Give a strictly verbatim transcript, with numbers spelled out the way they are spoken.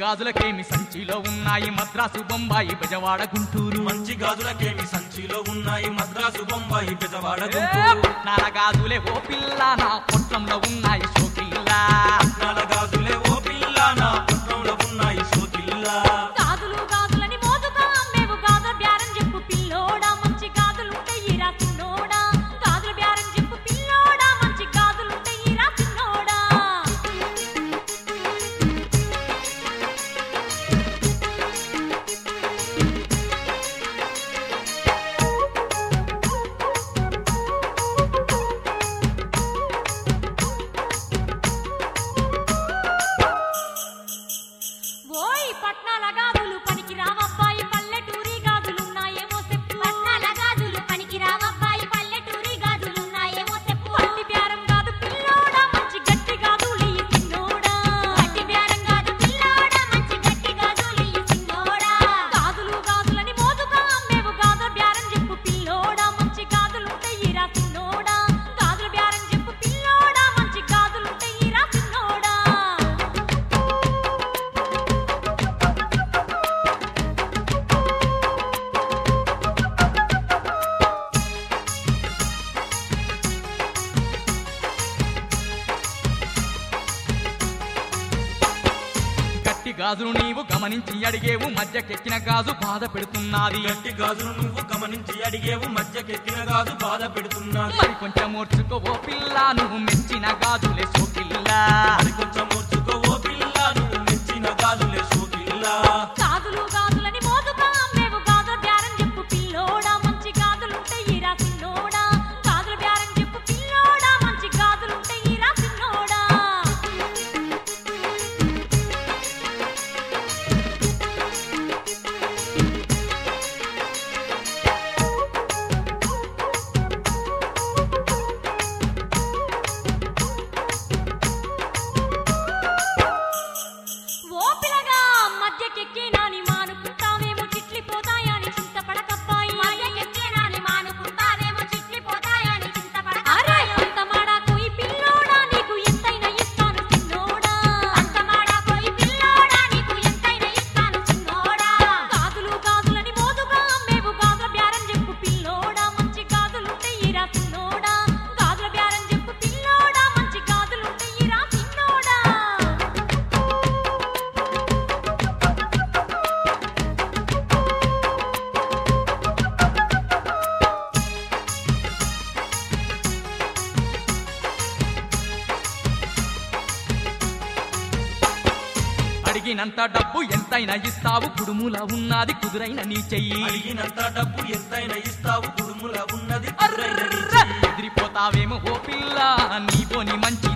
గాజులకేమి సంచిలో ఉన్నాయి మద్రాసు బొంబాయి బెజవాడ గుంటూరు మంచి గాజులకేమి సంచిలో ఉన్నాయి మద్రాసు బొంబాయి బెజవాడ గుంటూరు నాల గాజులే ఓ పిల్ల నా పొట్లంలో ఉన్నాయి షోకిల్లా నాల గాజులే ఓ పిల్ల నా పొట్లంలో ఉన్నాయి షోకిల్లా గాజులు గాజులని మోదుగా అమ్మేవు గాజుల బ్యారం చెప్పు పిల్లోడా మంచి గాజులుంటాయి రా చిన్నోడా గాజుల బ్యారం చెప్పు పిల్లోడా మంచి గాజులుంటాయి రా చిన్నోడా ఓయ్ పట్నాల గాజులు పనికి రావబ్బాయి పల్లెటూరి గాజులున్నాయేమో చెప్పు పట్నాల గాజులు పనికి రావబ్బాయి పల్లెటూరి గాజులున్నాయేమో చెప్పు పట్టి బేరం కాదు పిల్లోడా మంచి గట్టి గాజులయ్యి చిన్నోడా పట్టి బేరం కాదు పిల్లోడా మంచి గట్టి గాజులయ్యి చిన్నోడా గాజులు గాజులని మోదుగా అమ్మేవు గాజుల బేరం చెప్పు పిల్లోడా మంచి గాజులుంటాయి రా చిన్నోడా గాజుల బేరం చెప్పు పిల్లోడా మంచి గాజులుంటాయి రా చిన్నోడా గట్టి గాజులు నీవు గమనించి అడిగేవు మధ్యకెక్కిన గాజు బాధ పెడుతున్నది గట్టి గాజులు నువ్వు గమనించి అడిగేవు మధ్యకెక్కిన గాజు బాధ పెడుతున్నది మరి కొంచెం ఓర్చుకో ఓ పిల్ల నువ్వు మెచ్చిన గాజులే షోకిల్లా మరి కొంచెం ఓర్చుకో ఓ పిల్ల నువ్వు మెచ్చిన గాజులే షోకిల్లా గాజులు గాజులని మోదుగా అమ్మేవు గాజుల బ్యారం చెప్పు పిల్లోడా మంచి గాజులుంటాయి రా చిన్నోడా గాజుల బ్యారం చెప్పు పిల్లోడా మంచి గాజులుంటాయి రా చిన్నోడా ఓ పిల్లగా మధ్యకెక్కి నాని మానుకుంటావేమో చిట్లిపోతాయని చింతపడకబ్బాయి మధ్యకెక్కి నాని మానుకుంటావేమో చిట్లిపోతాయని చింతపడకబ్బాయి అంత మాడాకోయి పిల్లోడా నీకు ఎంతైనా ఇస్తాను చిన్నోడా అంత మాడాకోయి పిల్లోడా నీకు ఎంతైనా ఇస్తాను చిన్నోడా గాజులు గాజులని మోదుగా అమ్మేవు గాజుల బ్యారం చెప్పు పిల్లోడా మంచి గాజులుంటాయి రా చిన్నోడా గాజుల బ్యారం చెప్పు పిల్లోడా మంచి గాజులుంటాయి రా చిన్నోడా అడిగినంత డబ్బు ఎంతైనా ఇస్తావు కుడుముల ఉన్నది కుదురైన నీ చెయ్యి అడిగినంత డబ్బు ఎంతైనా ఇస్తావు కుడుముల ఉన్నది ఎదిరిపోతావేమో ఓ పిల్ల నీపోని మంచి